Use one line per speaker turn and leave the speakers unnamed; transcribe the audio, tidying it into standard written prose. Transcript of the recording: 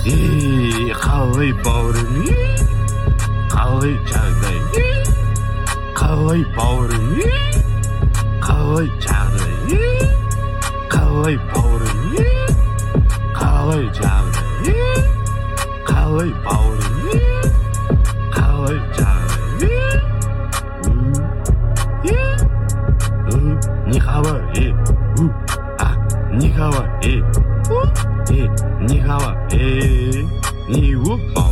қалай бауырым, қалай жағдай, қалай бауырым, қалай жағдай, қалай бауырым, қалай жағдай, қалай бауырым, қалай жағдай, не хабар, не хабар, не хабар, не